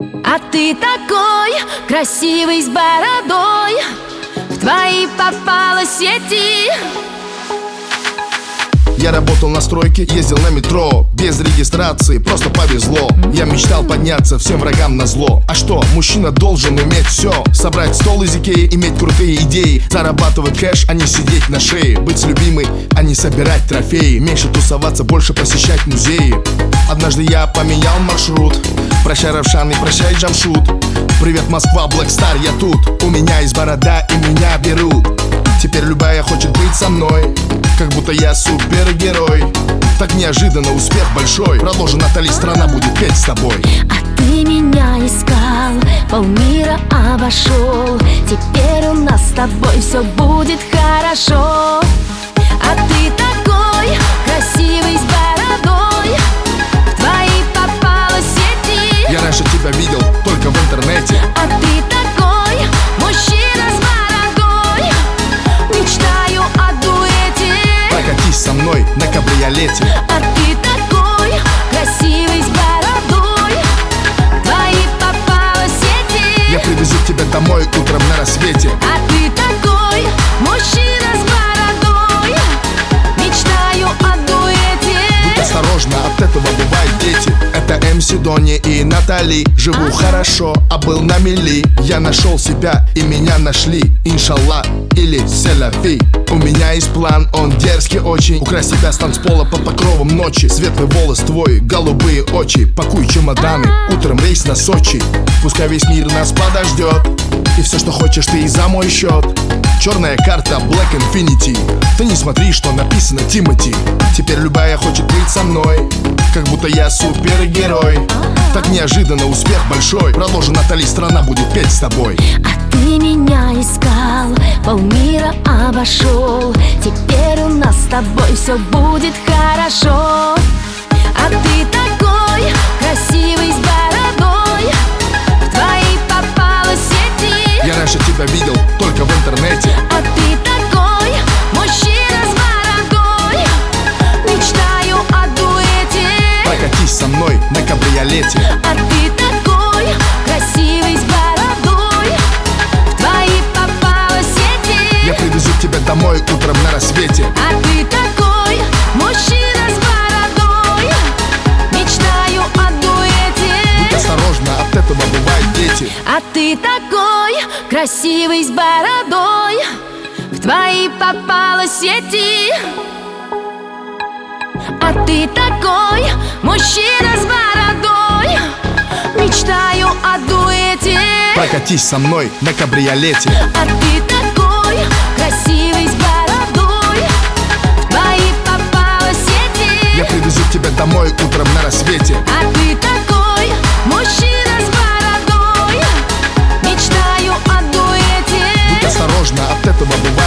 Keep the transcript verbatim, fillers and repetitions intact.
А ты такой красивый, с бородой, в твои попала сети. Я работал на стройке, ездил на метро, без регистрации, просто повезло. Я мечтал подняться всем врагам назло. А что, мужчина должен уметь все: собрать стол из Икеи, иметь крутые идеи, зарабатывать кэш, а не сидеть на шее, быть с любимой, а не собирать трофеи, меньше тусоваться, больше посещать музеи. Однажды я поменял маршрут. Прощай, Равшан, и прощай, Джамшут. Привет, Москва, Black Star, я тут. У меня есть борода, и меня берут. Теперь любая хочет быть со мной, как будто я супергерой. Так неожиданно успех большой. Продолжи, Натали, страна будет петь с тобой. А ты меня искал, полмира обошел. Теперь у нас с тобой все будет хорошо. А ты такой красивый, с бородой, в твои попала сети. Я раньше тебя видел только в интернете. А ты такой мужчина с бородой, мечтаю о дуэте. Прокатись со мной на кабриолете. А ты такой красивый, с бородой, в твои попала сети. Я привезу тебя домой утром на рассвете. А ты такой мужчина с бородой, мечтаю о дуэте. Будь осторожна, от этого бывают дети. Это эм си Дони и Натали. Живу Ага. хорошо, а был на мели. Я нашел себя и меня нашли. Иншаллах или селяфи. У меня есть план, он дерзкий очень. Украсть тебя с танцпола под покровом ночи. Светлый волос твой, голубые очи. Пакуй чемоданы, утром рейс на Сочи. Пускай весь мир нас подождет, и все, что хочешь, ты и за мой счет. Черная карта Black Infinity. Ты не смотри, что написано Тимати. Теперь любая хочет быть со мной, как будто я супергерой. Так неожиданно успех большой. Продолжи, Натали, страна будет петь с тобой. А ты меня искал, полмира обошел. Теперь у нас с тобой все будет хорошо. А ты такой красивый, с бородой, в твои попала сети. Я раньше тебя видел только в интернете. А ты такой мужчина с бородой, мечтаю о дуэте. Прокатись со мной на кабриолете. А ты такой красивый, с бородой, в твои попала сети. Я привезу тебя домой утром на рассвете. А ты такой мужчина с бородой, мечтаю о дуэте. Будь осторожна, от этого бывают дети. А ты такой красивый, с бородой, в твои попала сети. А ты такой мужчина с бородой, мечтаю о дуэте. Прокатись со мной на кабриолете. А ты такой красивый, с бородой, в твои попала сети. Я привезу тебя домой утром на рассвете. А ты такой мужчина с бородой, мечтаю о дуэте. Будь осторожна, от этого бывает